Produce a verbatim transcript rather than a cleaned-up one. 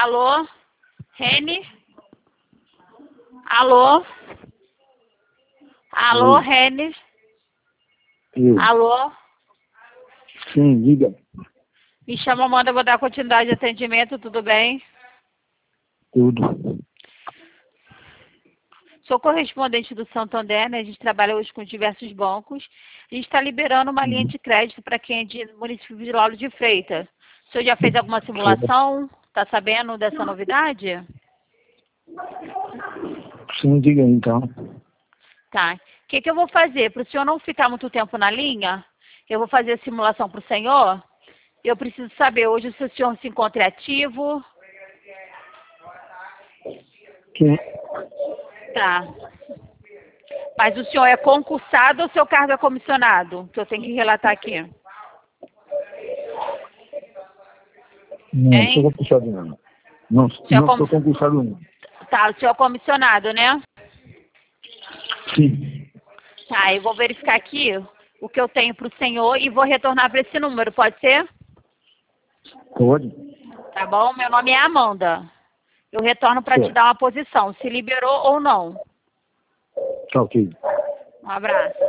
Alô? Rene? Alô? Alô, Oi. Rene? Eu. Alô? Sim, diga. Me chama Amanda, eu vou dar continuidade de atendimento, tudo bem? Tudo. Sou correspondente do Santander, né? A gente trabalha hoje com diversos bancos. A gente está liberando uma linha Uhum. de crédito para quem é de município de Lauro de Freitas. O senhor já fez alguma Certo. simulação? Está sabendo dessa novidade? Sim, diga aí, então. Tá. O que, que eu vou fazer? Para o senhor não ficar muito tempo na linha, eu vou fazer a simulação para o senhor. Eu preciso saber hoje se o senhor se encontra ativo. Sim. Tá. Mas o senhor é concursado ou seu cargo é comissionado? Que eu tenho que relatar aqui. Não, sou Hein? concursado não. Não, O senhor é não com... sou concursado não. Tá, o senhor é comissionado, né? Sim. Tá, eu vou verificar aqui o que eu tenho para o senhor e vou retornar para esse número, pode ser? Pode? Tá bom? Meu nome é Amanda. Eu retorno para te Certo. dar uma posição, se liberou ou não. Tá ok. Um abraço.